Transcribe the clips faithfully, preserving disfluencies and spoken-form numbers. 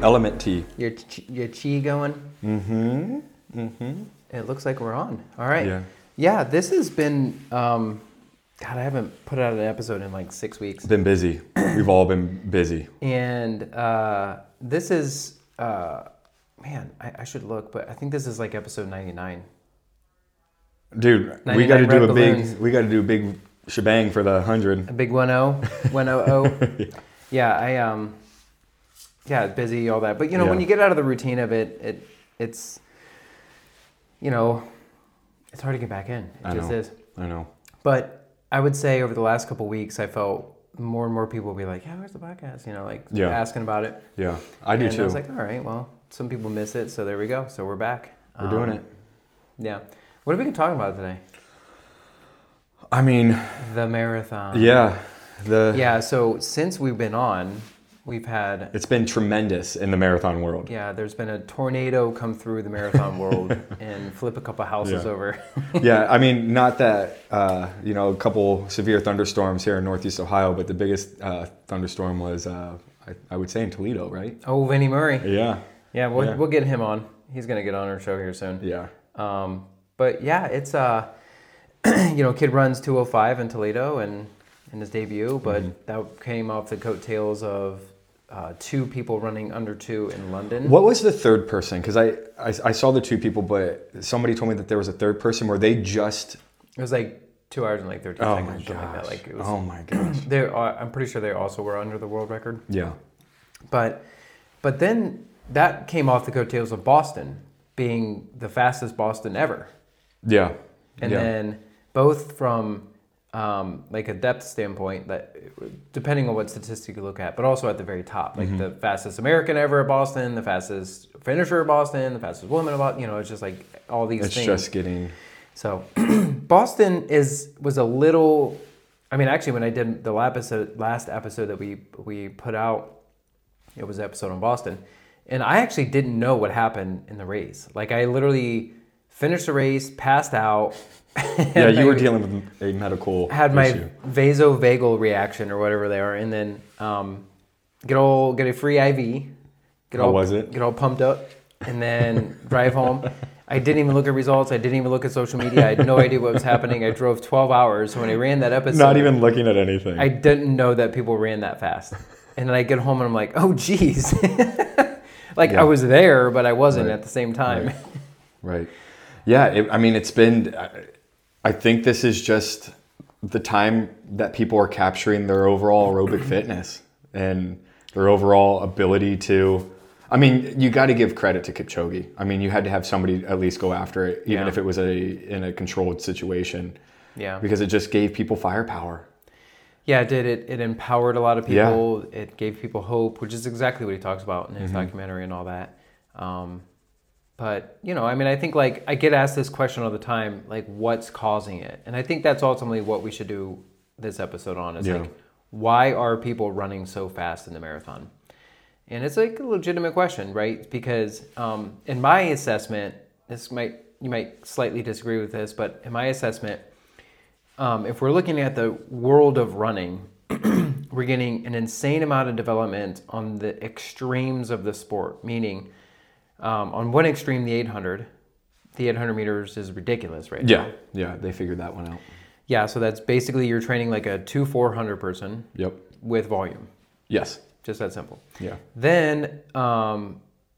Element Tea. Your ch- your chi going? Mm-hmm. Mm-hmm. It looks like we're on. All right. Yeah. Yeah, this has been, um, God, I haven't put out an episode in like six weeks. Been busy. We've all been busy. And uh, this is, uh, man, I, I should look, but I think this is like episode ninety-nine. Dude, we got to do red a balloons. big, we got to do a big shebang for the hundred. A big one oh, one oh oh. Yeah, I, um, yeah, busy, all that. But, you know, Yeah. when you get out of the routine of it, it it's, you know, it's hard to get back in. It I just know. is. I know. But I would say over the last couple of weeks, I felt more and more people will be like, yeah, where's the podcast? You know, like Yeah. asking about it. Yeah, I do and too. I was like, all right, well, some people miss it, so there we go. So we're back. We're doing Um, it. Yeah. What have we been talking about today? I mean, The marathon. yeah, the Yeah, so since we've been on, we've had, it's been tremendous in the marathon world. yeah, there's been a tornado come through the marathon world and flip a couple houses Yeah. over. Yeah, I mean, not that, uh, you know, a couple severe thunderstorms here in Northeast Ohio, but the biggest uh, thunderstorm was, uh, I, I would say in Toledo, right? Oh, Vinnie Murray. Yeah. Yeah, we'll, Yeah. we'll get him on. He's going to get on our show here soon. Yeah. Um, but yeah, it's, uh, you know, kid runs two oh five in Toledo and in his debut, but Mm-hmm. that came off the coattails of uh, two people running under two in London. What was the third person? Because I, I, I saw the two people, but somebody told me that there was a third person where they just, It was like two hours and like thirteen oh seconds my or something like that. gosh, Like it was, oh my gosh. they are, I'm pretty sure they also were under the world record. Yeah. But but then that came off the coattails of Boston being the fastest Boston ever. Yeah. And yeah. then both from um, like a depth standpoint, that depending on what statistic you look at, but also at the very top, like Mm-hmm. the fastest American ever at Boston, the fastest finisher at Boston, the fastest woman at Boston, you know, it's just like all these It's things. just getting, So Boston is was a little, I mean, actually when I did the last episode, last episode that we, we put out, it was an episode on Boston. And I actually didn't know what happened in the race. Like I literally finished the race, passed out. yeah, you were I dealing with a medical had my issue. vasovagal reaction or whatever they are. And then um, get all, get a free I V. Get How all, was it? Get all pumped up. And then drive home. I didn't even look at results. I didn't even look at social media. I had no idea what was happening. I drove twelve hours. So when I ran that episode, Not even looking at anything. I didn't know that people ran that fast. And then I get home and I'm like, oh, geez. Like Yeah. I was there, but I wasn't Right. at the same time. Right. Right. Yeah, it, I mean, it's been, I, I think this is just the time that people are capturing their overall aerobic fitness and their overall ability to, I mean, you got to give credit to Kipchoge. I mean, you had to have somebody at least go after it, even Yeah. if it was a in a controlled situation, Yeah. because it just gave people firepower. Yeah, it did. It, it empowered a lot of people. It gave people hope, which is exactly what he talks about in his Mm-hmm. documentary and all that. Um, but, you know, I mean, I think like I get asked this question all the time, like what's causing it? And I think that's ultimately what we should do this episode on is Yeah. like, why are people running so fast in the marathon? And it's like a legitimate question, right? Because um, in my assessment, this might, you might slightly disagree with this, but in my assessment, Um, if we're looking at the world of running, we're getting an insane amount of development on the extremes of the sport. Meaning, um, on one extreme, the eight hundred, the eight hundred meters is ridiculous right Yeah, now. yeah, they figured that one out. Yeah, so that's basically you're training like a two four hundred person Yep. with volume. Yes. Just that simple. Yeah. Then, um,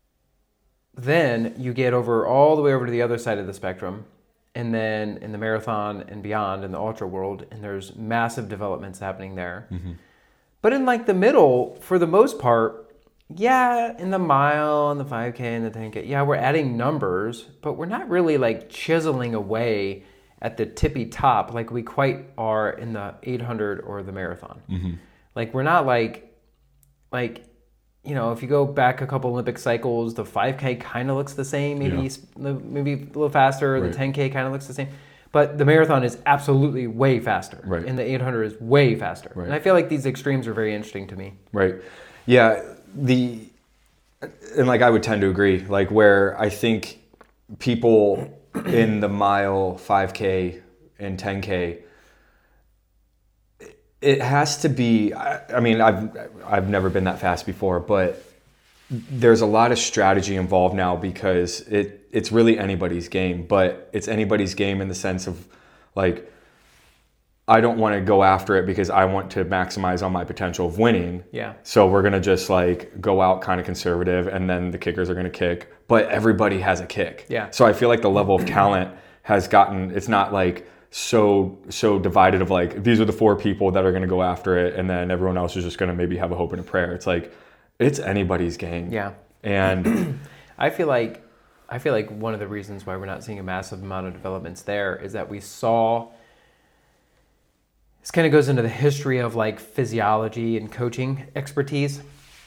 then you get over all the way over to the other side of the spectrum. And then in the marathon and beyond in the ultra world, and there's massive developments happening there. Mm-hmm. But in like the middle, for the most part, yeah, in the mile and the five K and the ten K, yeah, we're adding numbers, but we're not really like chiseling away at the tippy top like we quite are in the eight hundred or the marathon. Mm-hmm. Like we're not like, like, you know, if you go back a couple Olympic cycles, the five K kind of looks the same, maybe Yeah. s- maybe a little faster. Right. The ten K kind of looks the same, but the marathon is absolutely way faster, Right. and the eight hundred is way faster. Right. And I feel like these extremes are very interesting to me. Right. Yeah. The and like I would tend to agree. Like where I think people in the mile, five K, and ten K, it has to be. I, I mean, I've I've never been that fast before, but there's a lot of strategy involved now because it it's really anybody's game, but it's anybody's game in the sense of like, I don't want to go after it because I want to maximize on my potential of winning. Yeah. So we're going to just like go out kind of conservative, and then the kickers are going to kick, but everybody has a kick. Yeah. So I feel like the level of talent has gotten, it's not like so, so divided of like, these are the four people that are going to go after it, and then everyone else is just going to maybe have a hope and a prayer. It's like, it's anybody's game. Yeah. And I feel like I feel like one of the reasons why we're not seeing a massive amount of developments there is that we saw, this kind of goes into the history of like physiology and coaching expertise.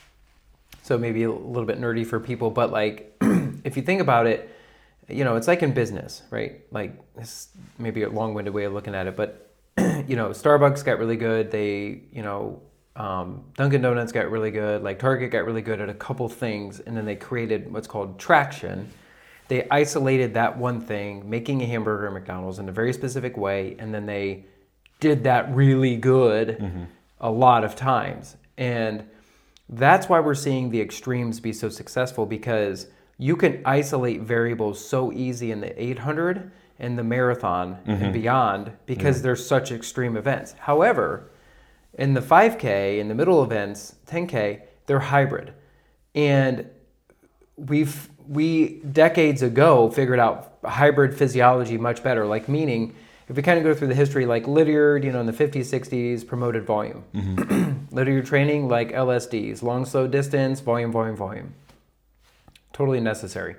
So maybe a little bit nerdy for people, but like if you think about it, you know, it's like in business, right? Like this may be a long-winded way of looking at it, but you know, Starbucks got really good. They, you know, um, Dunkin' Donuts got really good. Like Target got really good at a couple things, and then they created what's called traction. They isolated that one thing, making a hamburger at McDonald's in a very specific way, and then they did that really good mm-hmm. a lot of times. And that's why we're seeing the extremes be so successful, because you can isolate variables so easy in the eight hundred and the marathon mm-hmm. and beyond, because mm-hmm. there's such extreme events. However, in the five K, in the middle events, ten K, they're hybrid. And we've we decades ago figured out hybrid physiology much better, like meaning, if we kind of go through the history, like Lydiard, you know, in the fifties, sixties, promoted volume. Mm-hmm. Lydiard training, like L S Ds, long, slow distance, volume, volume, volume. Totally necessary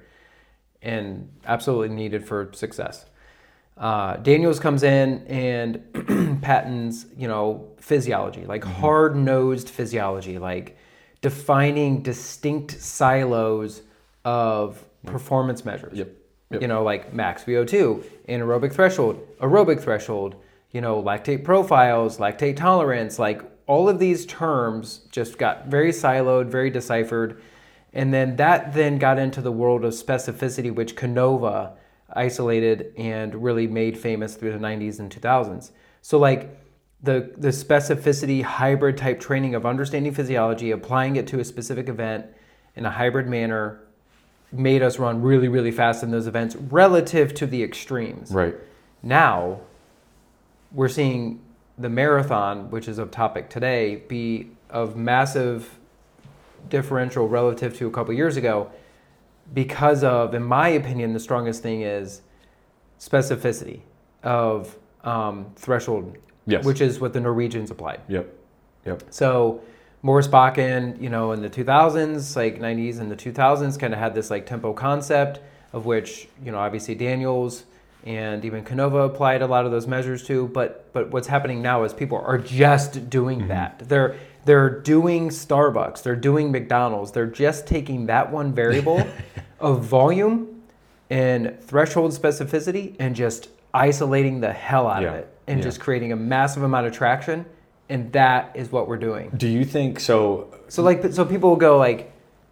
and absolutely needed for success. Uh, Daniels comes in and patents, you know, physiology, like mm-hmm. hard-nosed physiology, like defining distinct silos of performance measures. Yep. Yep. You know, like max V O two, anaerobic threshold, aerobic threshold, you know, lactate profiles, lactate tolerance, like all of these terms just got very siloed, very deciphered. And then that then got into the world of specificity, which Canova isolated and really made famous through the nineties and two thousands. So like the, the specificity hybrid type training of understanding physiology, applying it to a specific event in a hybrid manner, made us run really, really fast in those events relative to the extremes. Right. Now, we're seeing the marathon, which is a topic today, be of massive differential relative to a couple years ago because of, in my opinion, the strongest thing is specificity of um, threshold, yes. which is what the Norwegians applied. Yep. Yep. So Morris Bakken, you know, in the two thousands, like nineties and the two thousands, kind of had this like tempo concept of which, you know, obviously Daniels and even Canova applied a lot of those measures to. But but what's happening now is people are just doing mm-hmm. that. They're they're doing Starbucks, they're doing McDonald's. They're just taking that one variable of volume and threshold specificity and just isolating the hell out yeah. of it and yeah. just creating a massive amount of traction. And that is what we're doing. Do you think so? So like, so people will go like,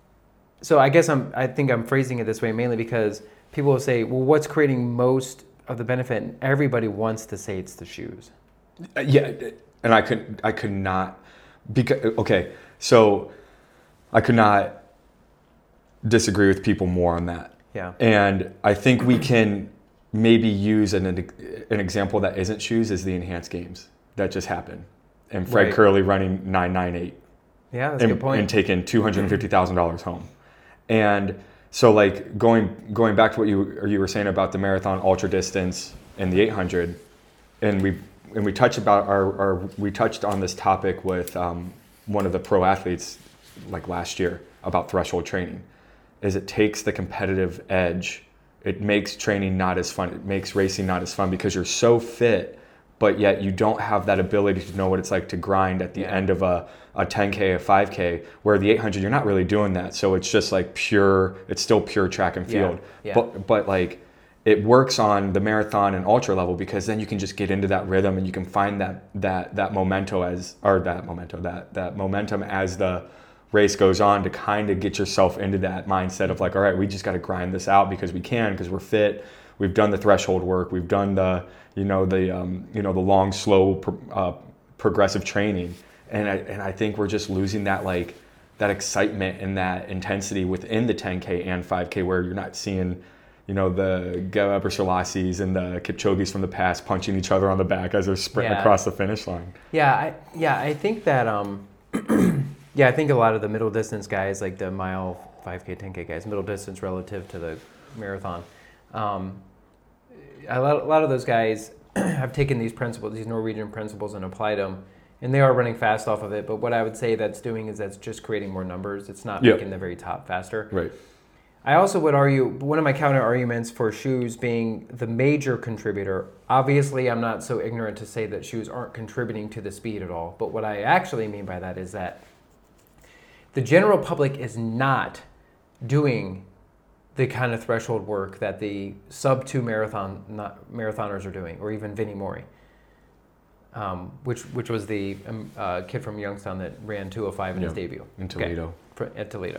so I guess I'm, I think I'm phrasing it this way mainly because people will say, well, what's creating most of the benefit? And everybody wants to say it's the shoes. Uh, yeah. And I could, I could not, because, okay. So I could not disagree with people more on that. Yeah. And I think we can maybe use an, an example that isn't shoes is the enhanced games that just happened. And Fred right. Curley running nine ninety-eight. Yeah, that's and, a good point. And taking two hundred fifty thousand dollars home. And so like going going back to what you you were saying about the marathon, ultra distance, and the eight hundred, and we and we touched about our, our we touched on this topic with um, one of the pro athletes like last year about threshold training, is it takes the competitive edge. It makes training not as fun. It makes racing not as fun because you're so fit, but yet you don't have that ability to know what it's like to grind at the yeah. end of a, a ten K, a five K, where the eight hundred, you're not really doing that. So it's just like pure, it's still pure track and field. Yeah. Yeah. But but like it works on the marathon and ultra level because then you can just get into that rhythm and you can find that that that momento as, or that momento, that that momentum as the race goes on to kind of get yourself into that mindset of like, all right, we just got to grind this out because we can, because we're fit. We've done the threshold work. We've done the, you know, the, um, you know, the long, slow, pro, uh, progressive training, and I and I think we're just losing that like that excitement and that intensity within the ten K and five K, where you're not seeing, you know, the Geber Selassies and the Kipchoge's from the past punching each other on the back as they're sprinting Yeah. across the finish line. Yeah, I, yeah, I think that, um, yeah, I think a lot of the middle distance guys, like the mile, five K, ten K guys, middle distance relative to the marathon, um, a lot, a lot of those guys have taken these principles, these Norwegian principles, and applied them, and they are running fast off of it. But what I would say that's doing is that's just creating more numbers. It's not Yep. making the very top faster. Right. I also would argue, one of my counter arguments for shoes being the major contributor, obviously I'm not so ignorant to say that shoes aren't contributing to the speed at all, but what I actually mean by that is that the general public is not doing the kind of threshold work that the sub two marathon not, marathoners are doing, or even Vinnie Mori, um, which which was the um, uh, kid from Youngstown that ran two oh five in Yeah, his debut. in Toledo. Okay, at Toledo.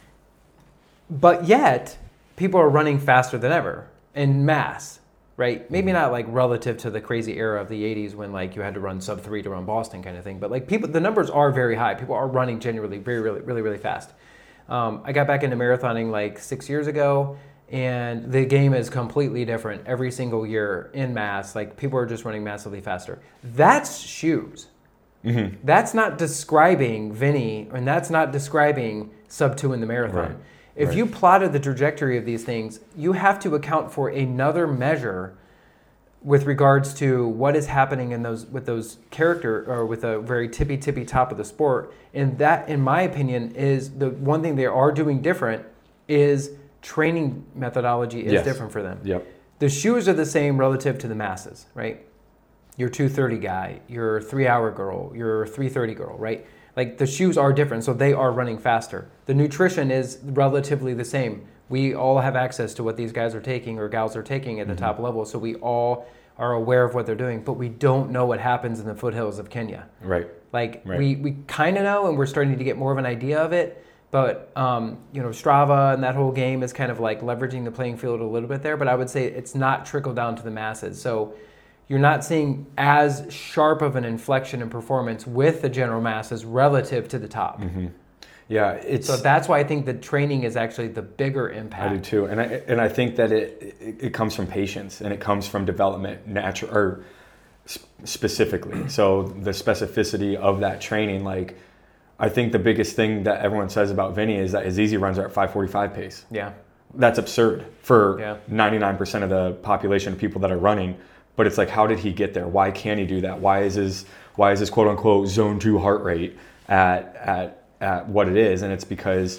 But yet, people are running faster than ever in mass, right? Maybe not like relative to the crazy era of the eighties when like you had to run sub three to run Boston kind of thing. But like people, the numbers are very high. People are running generally very, really, really, really fast. Um, I got back into marathoning like six years ago, and the game is completely different every single year in mass. Like people are just running massively faster. That's shoes. Mm-hmm. That's not describing Vinny, and that's not describing sub two in the marathon. Right. If Right. you plotted the trajectory of these things, you have to account for another measure with regards to what is happening in those with those character or with a very tippy tippy top of the sport. And that, in my opinion, is the one thing they are doing different is training methodology is Yes. different for them. Yep. The shoes are the same relative to the masses, right? Your two thirty guy, your three hour girl, your three thirty girl, right? Like the shoes are different, so they are running faster. The nutrition is relatively the same. We all have access to what these guys are taking or gals are taking at the Mm-hmm. top level, so we all are aware of what they're doing, but we don't know what happens in the foothills of Kenya. Right. Like Right. we, we kind of know, and we're starting to get more of an idea of it, but um, you know, Strava and that whole game is kind of like leveraging the playing field a little bit there, but I would say it's not trickled down to the masses. So you're not seeing as sharp of an inflection in performance with the general masses relative to the top. Mm-hmm. Yeah, it's. So that's why I think the training is actually the bigger impact. I do too, and I and I think that it it, it comes from patience and it comes from development, natural or sp- specifically. So the specificity of that training, like I think the biggest thing that everyone says about Vinny is that his easy runs are at five forty-five pace. Yeah. That's absurd for Yeah. ninety-nine percent of the population of people that are running. But it's like, how did he get there? Why can he do that? Why is his why is his quote unquote zone two heart rate at at at what it is? And it's because,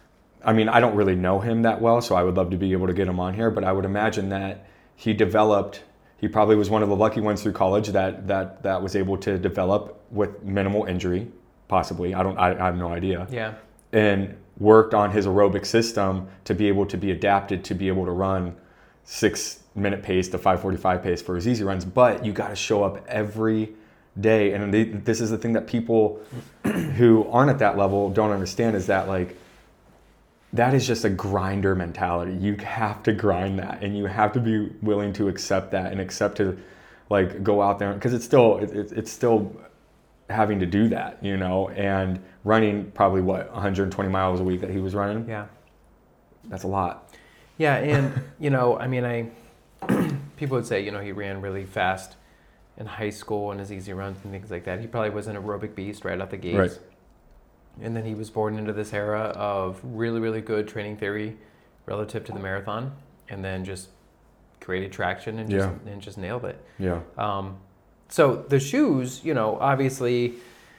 I mean, I don't really know him that well, so I would love to be able to get him on here. But I would imagine that he developed. He probably was one of the lucky ones through college that that that was able to develop with minimal injury, possibly. I don't. I, I have no idea. Yeah. And worked on his aerobic system to be able to be adapted to be able to run six minute pace to five forty-five pace for his easy runs. But you got to show up every day. And they, this is the thing that people who aren't at that level don't understand, is that like, that is just a grinder mentality. You have to grind that, and you have to be willing to accept that and accept to like go out there, because it's still, it, it, it's still having to do that, you know, and running probably what, one hundred twenty miles a week that he was running. Yeah. That's a lot. Yeah, and you know, I mean, I people would say, you know, he ran really fast in high school and his easy runs and things like that. He probably was an aerobic beast right out the gates. Right. And then he was born into this era of really, really good training theory relative to the marathon, and then just created traction and just Yeah. and just nailed it. Yeah. Um, so the shoes, you know, obviously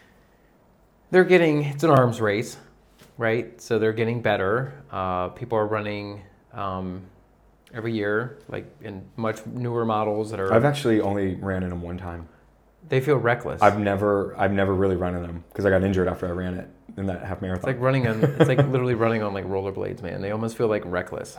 they're getting, it's an arms race, right? So they're getting better. Uh, people are running um, every year, like in much newer models that are, I've actually only ran in them one time. they feel reckless. I've never, I've never really run in them because I got injured after I ran it in that half It's marathon. like running on, it's like literally running on like rollerblades, man. They almost feel like reckless.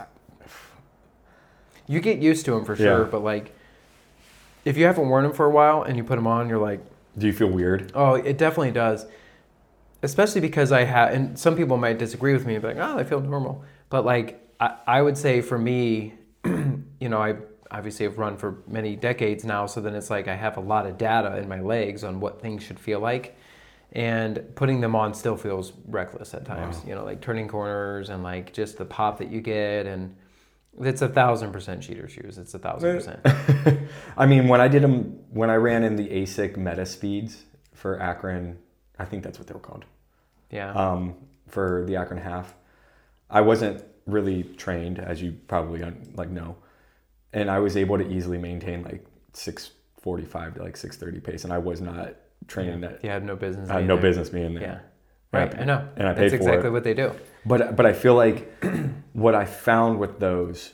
You get used to them for sure, Yeah. but like, if you haven't worn them for a while and you put them on, you're like, Do you feel weird? oh, it definitely does. Especially because I have, and some people might disagree with me, but like, oh, I feel normal. But like, I, I would say for me, you know, I obviously have run for many decades now, so then it's like I have a lot of data in my legs on what things should feel like. And putting them on still feels reckless at times, Wow. you know, like turning corners and like just the pop that you get. And it's a thousand percent cheater shoes. It's a thousand percent. I mean, when I did them, when I ran in the A S I C Meta Speeds for Akron, I think that's what they were called. Yeah. Um, for the Akron half, I wasn't really trained, as you probably like know, and I was able to easily maintain like six forty-five to like six thirty pace, and I was not training that. You had no business. I had being no there. business being there. Yeah. And Right. I, I know. and I paid That's for exactly it. what they do. But but I feel like what I found with those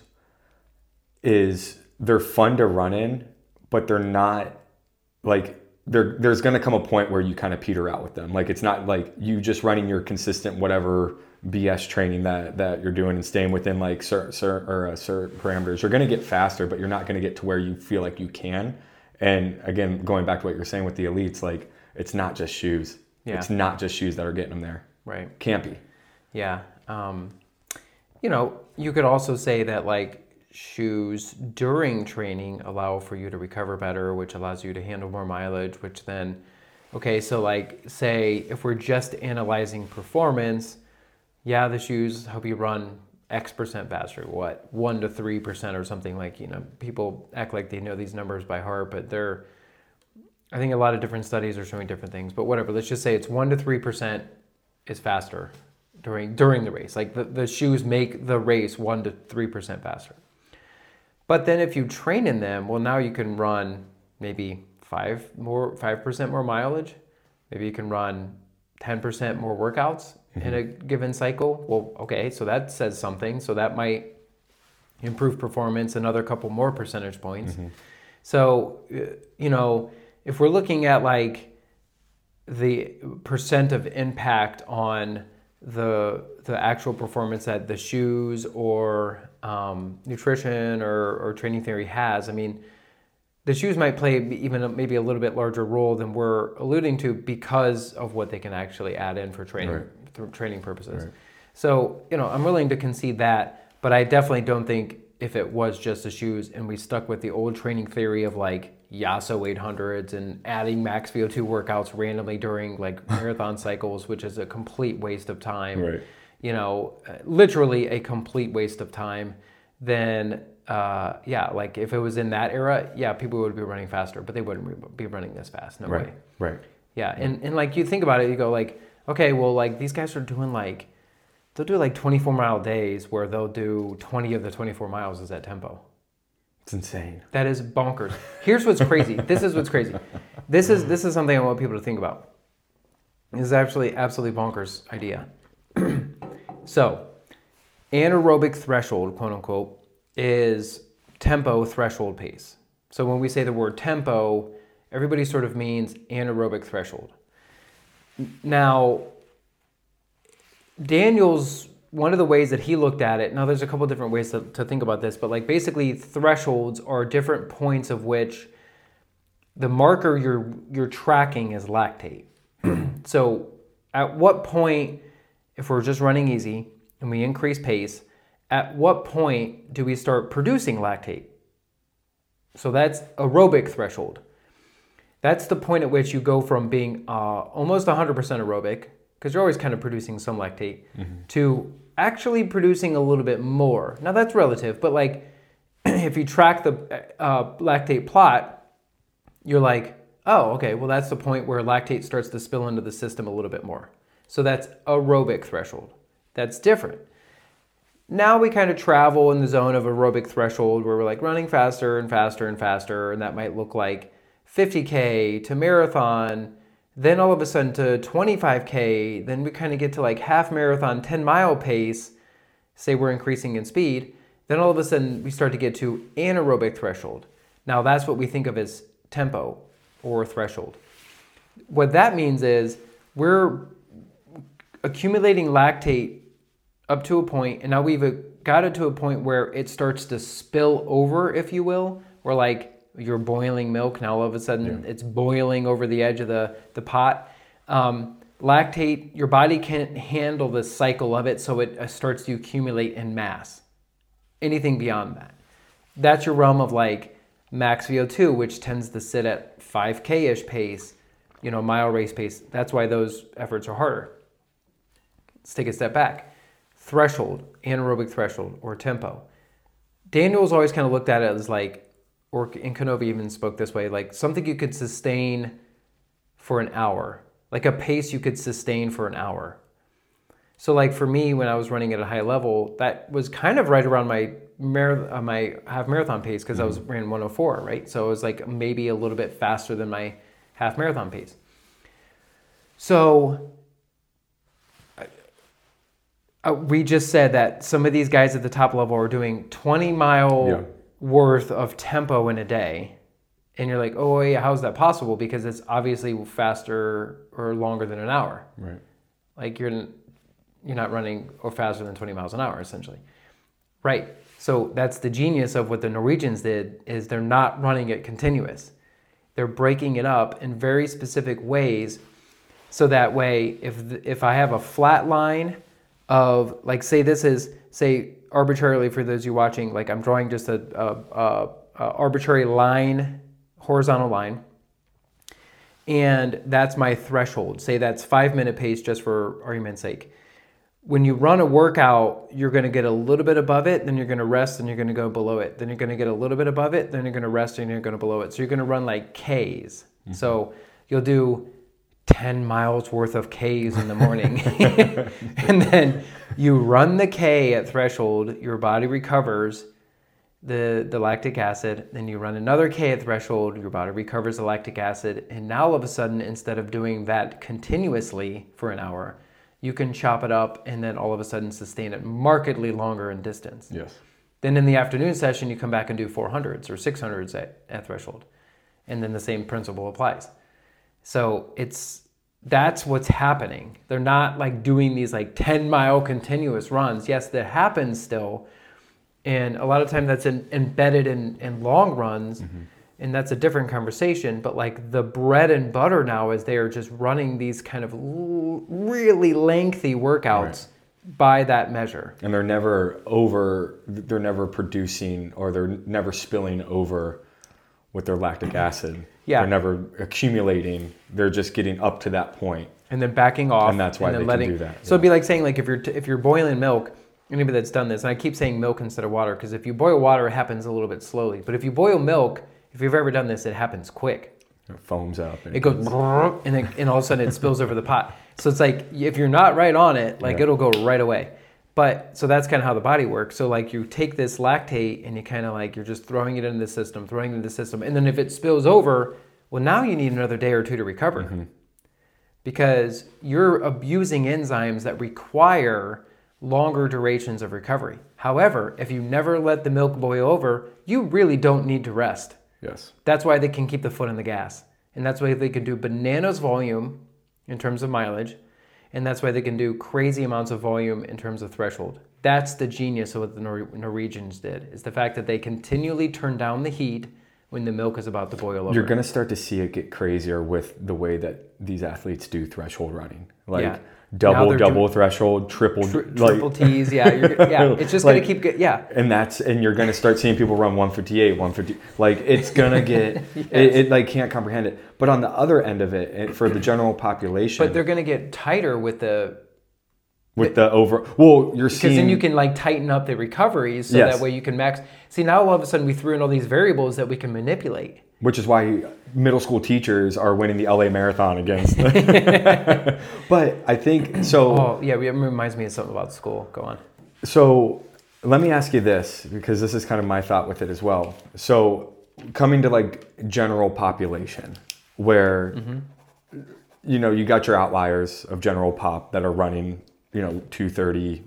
is they're fun to run in, but they're not like there. There's going to come a point where you kind of peter out with them. Like it's not like you just running your consistent whatever B S training that that you're doing and staying within like certain certain or uh, certain parameters. You're going to get faster, but you're not going to get to where you feel like you can. And again, going back to what you're saying with the elites, like it's not just shoes. Yeah. It's not just shoes that are getting them there. Right. Can't be. Yeah. Um, you know, you could also say that like shoes during training allow for you to recover better, which allows you to handle more mileage, which then, okay, so like say if we're just analyzing performance, yeah, the shoes help you run X percent faster, what, one to three percent or something like, you know, people act like they know these numbers by heart, but they're, I think a lot of different studies are showing different things, but whatever, let's just say it's one to three percent is faster during during the race. Like the, the shoes make the race one to three percent faster. But then if you train in them, well, now you can run maybe five more five percent more mileage. Maybe you can run ten percent more workouts mm-hmm. in a given cycle. Well, okay, so that says something. So that might improve performance another couple more percentage points. Mm-hmm. So, you know, if we're looking at like the percent of impact on the the actual performance that the shoes or um, nutrition or, or training theory has, I mean, the shoes might play even maybe a little bit larger role than we're alluding to because of what they can actually add in for training right. for training purposes. Right. So, you know, I'm willing to concede that, but I definitely don't think if it was just the shoes and we stuck with the old training theory of like Yasso eight hundreds and adding max V O two workouts randomly during like marathon cycles, which is a complete waste of time, Right. you know, literally a complete waste of time, then uh, yeah, like if it was in that era, yeah, people would be running faster, but they wouldn't be running this fast. No Right. way. Right. Yeah. And, and like you think about it, you go like, okay, well, like these guys are doing like, they'll do like twenty-four mile days where they'll do twenty of the twenty-four miles is at tempo. It's insane. That is bonkers. Here's what's crazy. This is what's crazy. This is this is something I want people to think about. This is actually absolutely bonkers idea. So, anaerobic threshold, quote unquote, is tempo threshold pace. So when we say the word tempo, everybody sort of means anaerobic threshold. Now, Daniel's, one of the ways that he looked at it, now there's a couple different ways to, to think about this, but like basically thresholds are different points of which the marker you're you're tracking is lactate. So at what point, if we're just running easy and we increase pace, at what point do we start producing lactate? So that's aerobic threshold. That's the point at which you go from being uh, almost one hundred percent aerobic, because you're always kind of producing some lactate, mm-hmm. to actually producing a little bit more. Now that's relative, but like if you track the uh, lactate plot, you're like, oh, okay, well that's the point where lactate starts to spill into the system a little bit more. So that's aerobic threshold. That's different. Now we kind of travel in the zone of aerobic threshold where we're like running faster and faster and faster, and that might look like fifty K to marathon, then all of a sudden to twenty-five K, then we kind of get to like half marathon, ten mile pace, say we're increasing in speed, then all of a sudden we start to get to anaerobic threshold. Now that's what we think of as tempo or threshold. What that means is we're accumulating lactate up to a point, and now we've got it to a point where it starts to spill over, if you will, where like you're boiling milk, now all of a sudden yeah. it's boiling over the edge of the, the pot. Um, lactate, your body can't handle the cycle of it, so it starts to accumulate in mass. Anything beyond that. That's your realm of like max V O two, which tends to sit at five K-ish pace, you know, mile race pace. That's why those efforts are harder. Let's take a step back. Threshold, anaerobic threshold, or tempo. Daniel's always kind of looked at it as like, or and Canova even spoke this way, like something you could sustain for an hour, like a pace you could sustain for an hour. So like for me, when I was running at a high level, that was kind of right around my mar- uh, my half marathon pace because mm-hmm. I was ran one oh four, right? So it was like maybe a little bit faster than my half marathon pace. So uh, we just said that some of these guys at the top level are doing twenty mile yeah. worth of tempo in a day. And you're like, oh yeah, how's that possible? Because it's obviously faster or longer than an hour. Right. Like you're you're not running or faster than twenty miles an hour, essentially. Right. So that's the genius of what the Norwegians did, is they're not running it continuous. They're breaking it up in very specific ways. So that way, if if I have a flat line of, like, say this is, say arbitrarily for those of you watching, like I'm drawing just a, a, a, a arbitrary line, horizontal line, and that's my threshold. Say that's five minute pace just for argument's sake. When you run a workout, you're going to get a little bit above it, then you're going to rest, and you're going to go below it. Then you're going to get a little bit above it, then you're going to rest, and you're going to below it. So you're going to run like Ks. Mm-hmm. So you'll do ten miles worth of Ks in the morning. And then you run the K at threshold, your body recovers the, the lactic acid. Then you run another K at threshold, your body recovers the lactic acid. And now all of a sudden, instead of doing that continuously for an hour, you can chop it up and then all of a sudden sustain it markedly longer in distance. Yes. Then in the afternoon session, you come back and do four hundreds or six hundreds at, at threshold. And then the same principle applies. So it's that's what's happening. They're not like doing these like ten mile continuous runs. Yes, that happens still. And a lot of time that's in, embedded in, in long runs. Mm-hmm. And that's a different conversation, but like the bread and butter now is they are just running these kind of l- really lengthy workouts right. by that measure. And they're never over, they're never producing, or they're never spilling over with their lactic acid. Yeah. They're never accumulating. They're just getting up to that point. And then backing off. And that's why and they letting, can do that. So yeah. It'd be like saying, like if you're, t- if you're boiling milk, anybody that's done this, and I keep saying milk instead of water, because if you boil water, it happens a little bit slowly. But if you boil milk, if you've ever done this, it happens quick. It foams up. And it goes, and, then, and all of a sudden it spills over the pot. So it's like, if you're not right on it, like yeah. it'll go right away. But, so that's kind of how the body works. So like you take this lactate and you kind of like, you're just throwing it into the system, throwing it into the system. And then if it spills over, well, now you need another day or two to recover. Mm-hmm. Because you're abusing enzymes that require longer durations of recovery. However, if you never let the milk boil over, you really don't need to rest. Yes. That's why they can keep the foot on the gas. And that's why they can do bananas volume in terms of mileage. And that's why they can do crazy amounts of volume in terms of threshold. That's the genius of what the Nor- Norwegians did, is the fact that they continually turn down the heat when the milk is about to boil over. You're going to start to see it get crazier with the way that these athletes do threshold running. Like yeah. double, double threshold, triple, tri- like, triple T's. Yeah, you're, yeah. It's just like, going to keep. Yeah, and that's and you're going to start seeing people run one fifty-eight, one fifty. Like it's going to get. yes. it, it like can't comprehend it. But on the other end of it, it for the general population, but they're going to get tighter with the. With the, the over, well, you're because seeing then you can like tighten up the recoveries so yes. that way you can max. See, now all of a sudden we threw in all these variables that we can manipulate. Which is why middle school teachers are winning the L A Marathon against. But I think so. Oh yeah, it reminds me of something about school. Go on. So let me ask you this, because this is kind of my thought with it as well. So coming to like general population, where mm-hmm. you know you got your outliers of general pop that are running, you know, two thirty,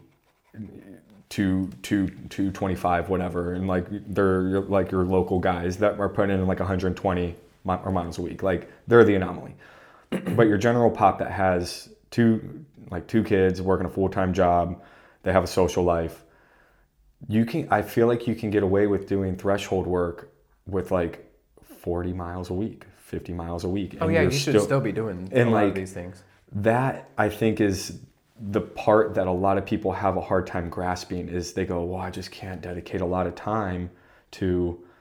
two, two, two twenty-five, whatever. And like, they're like your local guys that are putting in like one hundred twenty miles a week. Like they're the anomaly. But your general pop that has two, like two kids working a full-time job, they have a social life. You can, I feel like you can get away with doing threshold work with like forty miles a week, fifty miles a week. Oh yeah, you should still, still be doing a lot like, of these things. That I think is the part that a lot of people have a hard time grasping, is they go, well, I just can't dedicate a lot of time to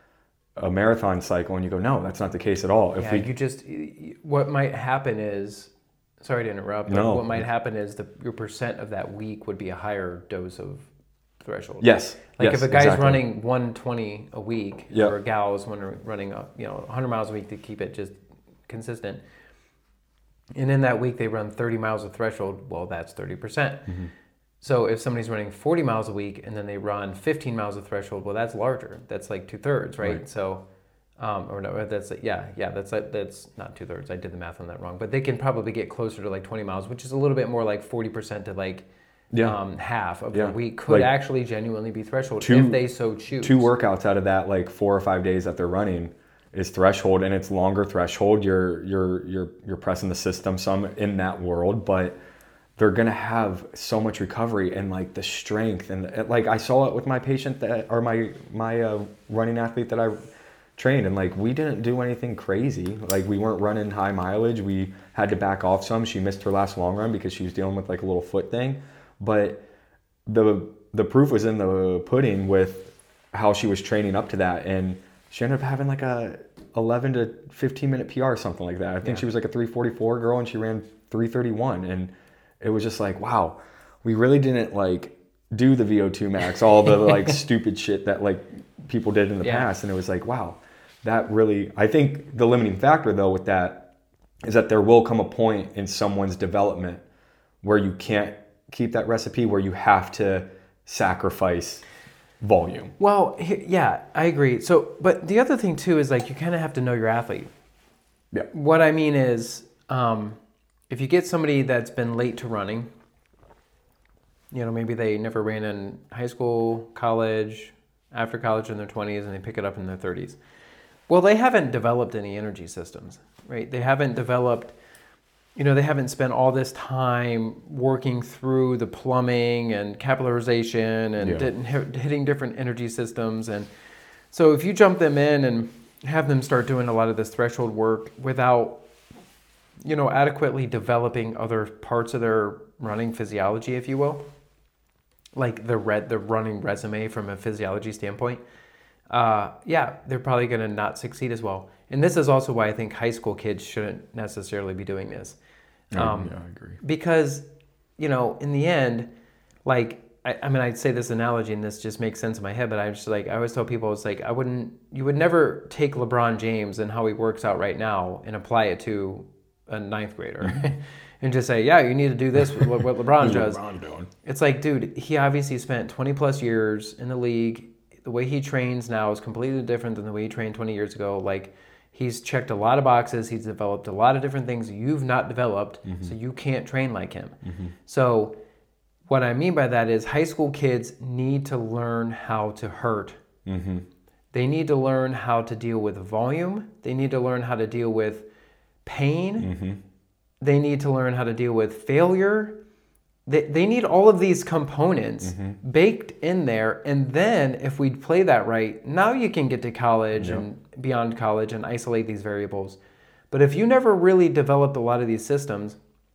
a marathon cycle, and you go, no, that's not the case at all. If yeah, we you just, what might happen is, sorry to interrupt, but No. what might happen is the your percent of that week would be a higher dose of threshold. yes, Like yes, if a guy's exactly. running one twenty a week, Yep. or a gal is one- running uh, you know one hundred miles a week to keep it just consistent, and in that week they run thirty miles of threshold, well, that's thirty percent. Mm-hmm. So if somebody's running forty miles a week and then they run fifteen miles of threshold, well, that's larger. That's like two thirds, right? Right. So, um, or no, that's yeah, yeah, that's that's not two thirds. I did the math on that wrong, but they can probably get closer to like twenty miles, which is a little bit more like forty percent to like Yeah. um, half of Yeah. their week could Like, actually genuinely be threshold two- if they so choose. Two workouts out of that, like four or five days that they're running, is threshold, and it's longer threshold. You're you're you're you're pressing the system some in that world, but they're gonna have so much recovery and like the strength and like I saw it with my patient that or my my uh, running athlete that I trained, and like we didn't do anything crazy. Like we weren't running high mileage. We had to back off some. She missed her last long run because she was dealing with like a little foot thing, but the the proof was in the pudding with how she was training up to that, and she ended up having like a eleven to fifteen minute P R or something like that. I think Yeah. she was like a three forty-four girl, and she ran three thirty-one, and it was just like, wow, we really didn't like do the V O two max, all the like stupid shit that like people did in the Yeah. past, and it was like, wow, that really. I think the limiting factor though with that is that there will come a point in someone's development where you can't keep that recipe, where you have to sacrifice volume. Well, he- yeah, I agree. So, but the other thing too is like you kind of have to know your athlete. Yeah. What I mean is, um, if you get somebody that's been late to running, you know, maybe they never ran in high school, college, after college in their twenties, and they pick it up in their thirties. Well, they haven't developed any energy systems, right? They haven't developed, you know, they haven't spent all this time working through the plumbing and capillarization and Yeah. didn't hit- hitting different energy systems. And so if you jump them in and have them start doing a lot of this threshold work without, you know, adequately developing other parts of their running physiology, if you will, like the red, the running resume from a physiology standpoint, uh, yeah, they're probably going to not succeed as well. And this is also why I think high school kids shouldn't necessarily be doing this. Um, yeah, I agree. Because, you know, in the end, like, I, I mean, I'd say this analogy and this just makes sense in my head, but I just like, I always tell people, it's like, I wouldn't, you would never take LeBron James and how he works out right now and apply it to a ninth grader and just say, yeah, you need to do this with what, what LeBron does. LeBron doing? It's like, dude, he obviously spent twenty plus years in the league. The way he trains now is completely different than the way he trained twenty years ago. Like, he's checked a lot of boxes. He's developed a lot of different things you've not developed, mm-hmm. so you can't train like him. Mm-hmm. So what I mean by that is high school kids need to learn how to hurt. Mm-hmm. They need to learn how to deal with volume. They need to learn how to deal with pain. Mm-hmm. They need to learn how to deal with failure. They, they need all of these components mm-hmm. baked in there. And then if we play that right, now you can get to college yep. and beyond college and isolate these variables. But if you never really developed a lot of these systems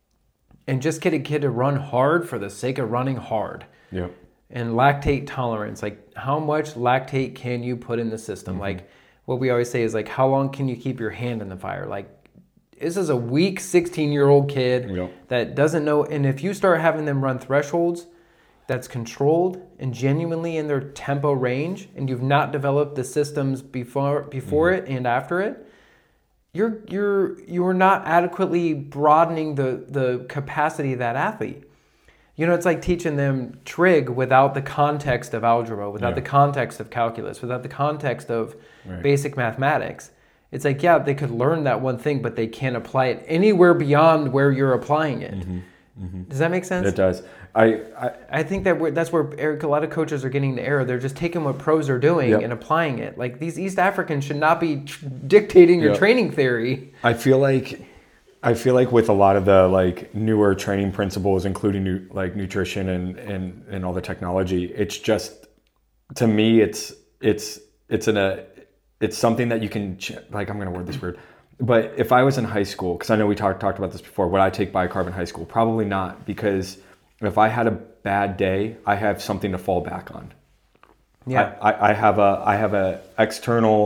and just get a kid to run hard for the sake of running hard yep. and lactate tolerance, like how much lactate can you put in the system? Mm-hmm. Like what we always say is like, how long can you keep your hand in the fire? Like, this is a weak sixteen-year-old kid yep. that doesn't know. And if you start having them run thresholds that's controlled and genuinely in their tempo range, and you've not developed the systems before before mm-hmm. it and after it, you're you're you're not adequately broadening the the capacity of that athlete. You know, it's like teaching them trig without the context of algebra, without yeah. the context of calculus, without the context of right. basic mathematics. It's like, yeah, they could learn that one thing, but they can't apply it anywhere beyond where you're applying it. Mm-hmm. Mm-hmm. Does that make sense? It does. I I, I think that we're, that's where Eric, a lot of coaches are getting the error. They're just taking what pros are doing yep. and applying it. Like these East Africans should not be tr- dictating your yep. training theory. I feel like I feel like with a lot of the like newer training principles, including nu- like nutrition and, and, and all the technology, it's just, to me, it's it's it's in a it's something that you can ch- like I'm gonna word this weird, but if I was in high school, because I know we talked talked about this before, would I take bicarb in high school? Probably not, because if I had a bad day, I have something to fall back on. Yeah, I, I, I have a I have a external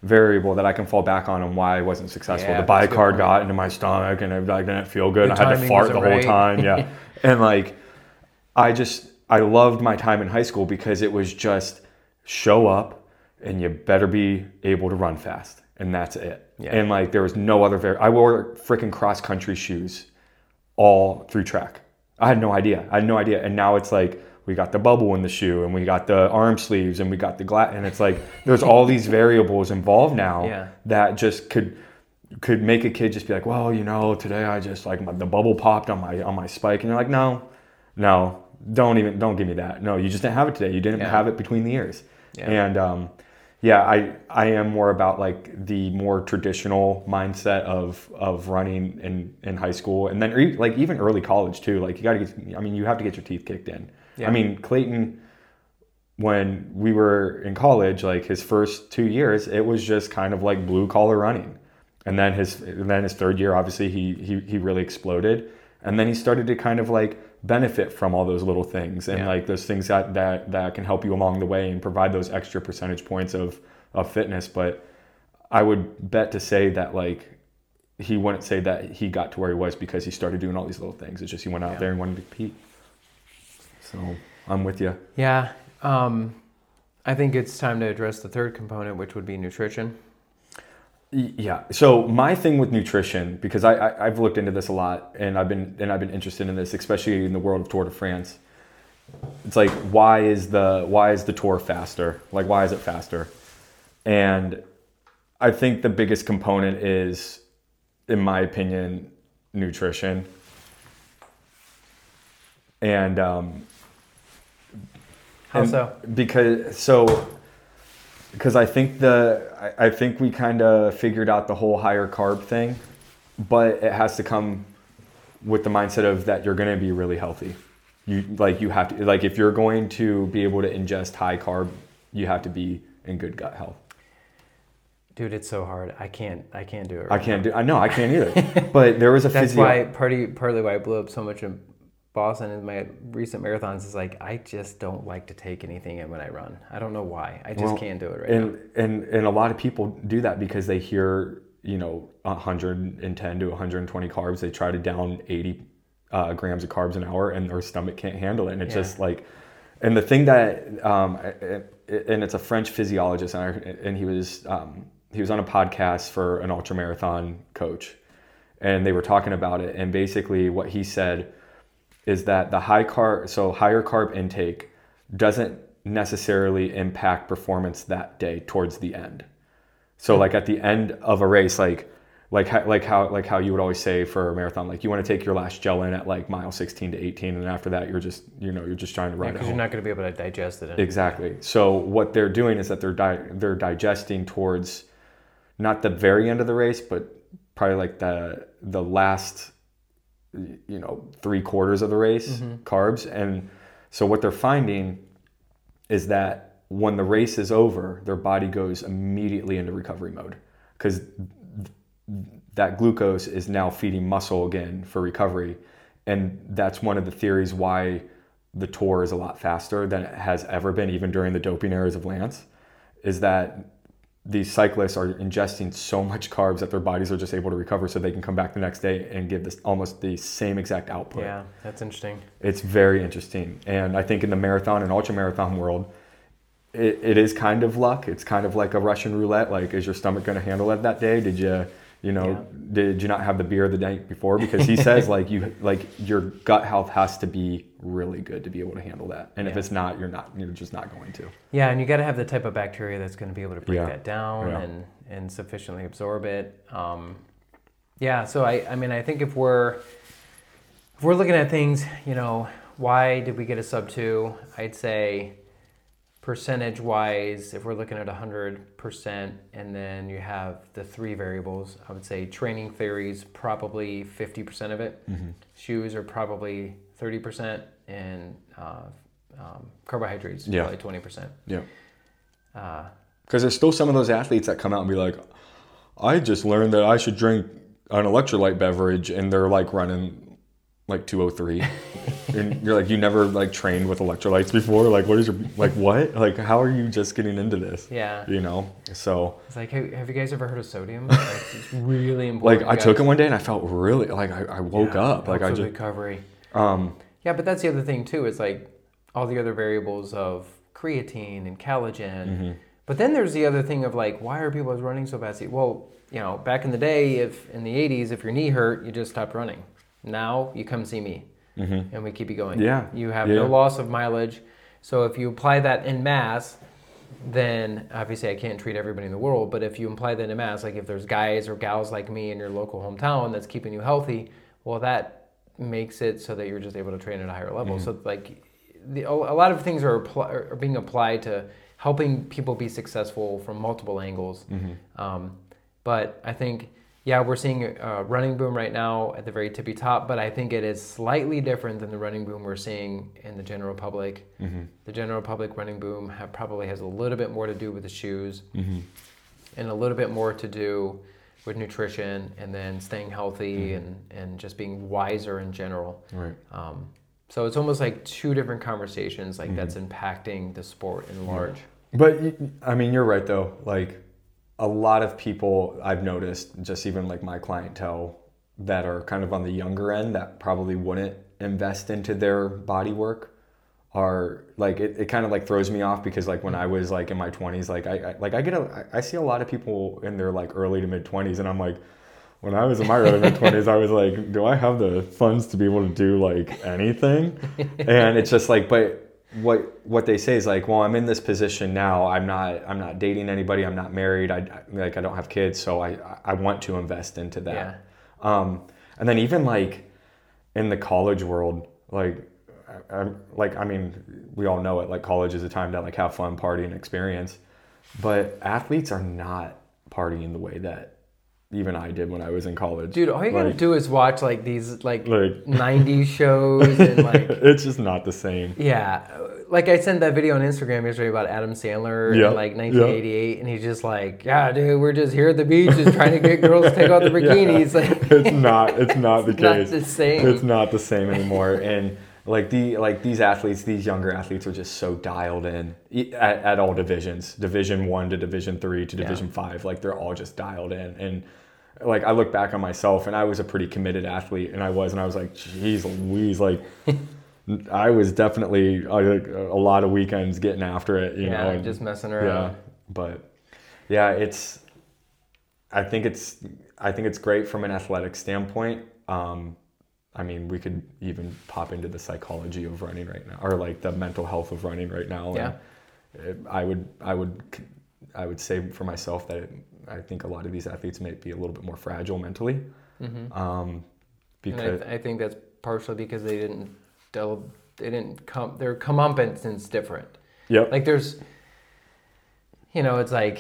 variable that I can fall back on and why I wasn't successful. Yeah, the that's a good bicard point. got into my stomach and it, I didn't feel good. The I had to timing fart the wasn't whole right. time. Yeah. And like, I just, I loved my time in high school because it was just show up and you better be able to run fast. And that's it. Yeah. And like, there was no other, var- I wore freaking cross country shoes all through track. I had no idea. I had no idea. And now it's like, we got the bubble in the shoe and we got the arm sleeves and we got the glass. And it's like, there's all these variables involved now Yeah. that just could, could make a kid just be like, well, you know, today I just like my, the bubble popped on my, on my spike. And you're like, no, no, don't even, don't give me that. No, you just didn't have it today. You didn't Yeah. have it between the ears. Yeah. And, um, yeah, I, I am more about like the more traditional mindset of, of running in, in high school and then re- like even early college too. Like you got to get, I mean, you have to get your teeth kicked in. Yeah. I mean, Clayton, when we were in college, like his first two years, it was just kind of like blue collar running. And then his, and then his third year, obviously he, he, he really exploded. And then he started to kind of like benefit from all those little things and Yeah. like those things that, that, that can help you along the way and provide those extra percentage points of, of fitness. But I would bet to say that like, he wouldn't say that he got to where he was because he started doing all these little things. It's just, he went out Yeah. there and wanted to compete. So I'm with you. Yeah. Um, I think it's time to address the third component, which would be nutrition. Yeah. So my thing with nutrition, because I, I I've looked into this a lot, and I've been and I've been interested in this, especially in the world of Tour de France. It's like, why is the why is the Tour faster? Like, why is it faster? And I think the biggest component is, in my opinion, nutrition. And um, How and so? Because so. Because I think the I, I think we kind of figured out the whole higher carb thing, but it has to come with the mindset of that you're going to be really healthy. You like you have to like if you're going to be able to ingest high carb, you have to be in good gut health. Dude, it's so hard. I can't. I can't do it. I Right can't now. do. I know I can't either. But there was a That's physio. why partly partly why I blew up so much in Boston in my recent marathons is like I just don't like to take anything in when I run. I don't know why. I just Well, can't do it right and, now. And and a lot of people do that because they hear, you know, one hundred ten to one hundred twenty carbs. They try to down eighty uh, grams of carbs an hour, and their stomach can't handle it. And it's Yeah. just like, and the thing that, um, and it's a French physiologist, and, I, and he was um, he was on a podcast for an ultra marathon coach, and they were talking about it. And basically, what he said is that the high carb, so higher carb intake doesn't necessarily impact performance that day towards the end. So like at the end of a race, like like how, like how like how you would always say for a marathon, like you want to take your last gel in at like mile sixteen to eighteen, and after that you're just you know you're just trying to ride it Because home. you're not going to be able to digest it. Exactly. So what they're doing is that they're di- they're digesting towards not the very end of the race, but probably like the the last you know three quarters of the race Mm-hmm. carbs. And so what they're finding is that when the race is over, their body goes immediately into recovery mode because th- that glucose is now feeding muscle again for recovery. And that's one of the theories why the Tour is a lot faster than it has ever been, even during the doping eras of Lance, is that these cyclists are ingesting so much carbs that their bodies are just able to recover so they can come back the next day and give this almost the same exact output. Yeah, that's interesting. It's very interesting. And I think in the marathon and ultra marathon world, it, it is kind of luck. It's kind of like a Russian roulette. Like, is your stomach going to handle it that day? Did you, you know, Yeah. did you not have the beer the night before? Because he says like you, like your gut health has to be really good to be able to handle that. And if Yeah. it's not, you're not, you're just not going to. Yeah, and you got to have the type of bacteria that's going to be able to break Yeah. that down Yeah. and, and sufficiently absorb it. Um, yeah, so I, I mean, I think if we're if we're looking at things, you know, why did we get a sub two? I'd say percentage wise, if we're looking at one hundred percent, and then you have the three variables, I would say training theories probably fifty percent of it. Mm-hmm. Shoes are probably thirty percent, and uh, um, carbohydrates Yeah. probably twenty percent. Yeah. Uh, Because there's still some of those athletes that come out and be like, I just learned that I should drink an electrolyte beverage, and they're like running like two oh three. And you're like, you never like trained with electrolytes before? Like, what is your, like, what? Like, how are you just getting into this? Yeah. You know? So. It's like, hey, have you guys ever heard of sodium? Like, it's really important. Like, I guys. took it one day and I felt really, like, I, I woke yeah, up. Like, I just. recovery. Um, yeah, but that's the other thing, too. It's like all the other variables of creatine and collagen. Mm-hmm. But then there's the other thing of like, why are people running so fast? Well, you know, back in the day, if in the eighties, if your knee hurt, you just stopped running. Now you come see me, mm-hmm. and we keep you going. Yeah. You have yeah. no loss of mileage. So if you apply that in mass, then obviously I can't treat everybody in the world, but if you apply that in mass, like if there's guys or gals like me in your local hometown that's keeping you healthy, well, that makes it so that you're just able to train at a higher level. Mm-hmm. So like the, a lot of things are, apply, are being applied to helping people be successful from multiple angles. Mm-hmm. Um, but I think, yeah, we're seeing a running boom right now at the very tippy top, but I think it is slightly different than the running boom we're seeing in the general public. Mm-hmm. The general public running boom have, probably has a little bit more to do with the shoes, mm-hmm. and a little bit more to do with nutrition and then staying healthy, mm-hmm. and, and just being wiser in general. Right. Um, so it's almost like two different conversations, like mm-hmm. that's impacting the sport in large. But I mean, you're right though. Like, a lot of people I've noticed, just even like my clientele that are kind of on the younger end that probably wouldn't invest into their body work, are like, it, it kind of like throws me off, because like when I was like in my twenties, like I, I like I get a I see a lot of people in their like early to mid twenties, and I'm like, when I was in my early mid twenties, I was like, do I have the funds to be able to do like anything? And it's just like, but what what they say is like, well, I'm in this position now. I'm not I'm not dating anybody. I'm not married. I, I like I don't have kids, so I I want to invest into that. Yeah. Um, and then even like in the college world, like I, I'm like I mean, we all know it. Like, college is a time to like have fun, party, and experience. But athletes are not partying the way that even I did when I was in college. Dude, all you like, gotta do is watch like these like, like nineties shows and like it's just not the same. Yeah. Like I sent that video on Instagram yesterday about Adam Sandler yep. in like nineteen eighty-eight, yep. and he's just like, yeah, dude, we're just here at the beach just trying to get girls to take off their bikinis. Yeah. Like, it's not it's not the it's case. Not the same. It's not the same anymore. And like the like these athletes, these younger athletes are just so dialed in at, at all divisions, Division One to Division Three to Division yeah. Five. Like, they're all just dialed in. And like, I look back on myself, and I was a pretty committed athlete, and I was, and I was like, geez Louise, like I was definitely uh, like, a lot of weekends getting after it, you yeah, know, and just messing around. Yeah, but yeah, it's. I think it's. I think it's great from an athletic standpoint. Um, I mean, we could even pop into the psychology of running right now, or like the mental health of running right now. Yeah. And it, I would. I would. I would say for myself that it, I think a lot of these athletes may be a little bit more fragile mentally. Mm-hmm. Um, because and I, th- I think that's partially because they didn't. Del- they didn't come. Their comeuppance different. Yep. Like there's. You know, it's like.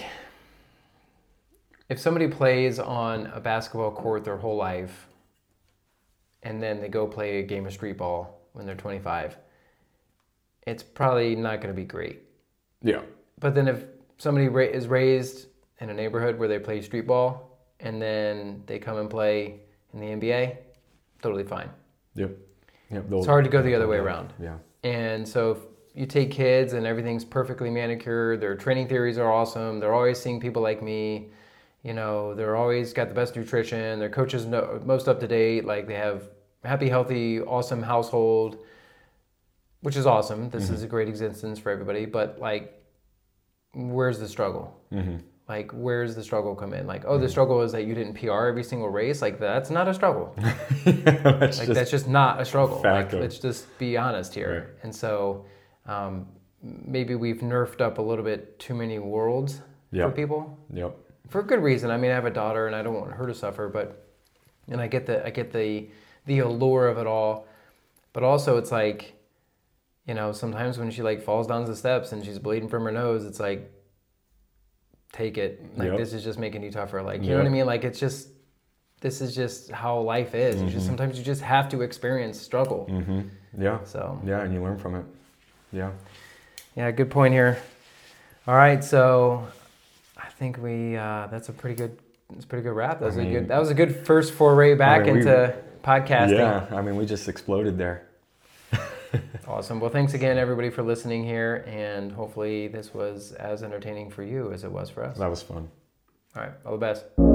If somebody plays on a basketball court their whole life, and then they go play a game of street ball when they're twenty-five, it's probably not going to be great. Yeah. But then if somebody ra- is raised in a neighborhood where they play street ball, and then they come and play in the N B A, totally fine. Yep. Yep. It's hard to go the other way around. Yeah. And so if you take kids and everything's perfectly manicured, their training theories are awesome, they're always seeing people like me, you know, they're always got the best nutrition, their coaches know most up to date, like they have happy, healthy, awesome household, which is awesome. This mm-hmm. is a great existence for everybody, but like, where's the struggle? Mm-hmm. Like, where's the struggle come in? Like, oh, mm-hmm. the struggle is that you didn't P R every single race. Like, that's not a struggle. yeah, that's like, just that's just not a struggle. Like, let's just be honest here. Right. And so, um, maybe we've nerfed up a little bit too many worlds yep. for people. Yep. For good reason. I mean, I have a daughter, and I don't want her to suffer, but, and I get the, I get the, the allure of it all, but also it's like, you know, sometimes when she like falls down the steps and she's bleeding from her nose, it's like, take it. Like, yep. this is just making you tougher. Like, you yep. know what I mean? Like, it's just, this is just how life is. Mm-hmm. You just, sometimes you just have to experience struggle. Mm-hmm. Yeah. So. Yeah, and you learn from it. Yeah. Yeah, good point here. All right, so I think we, uh, that's a pretty good, it's a pretty good wrap. That was I mean, a good, that was a good first foray back I mean, into podcasting. Yeah, I mean, we just exploded there. Awesome. Well, thanks again, everybody, for listening here, and hopefully this was as entertaining for you as it was for us. That was fun. All right. All the best.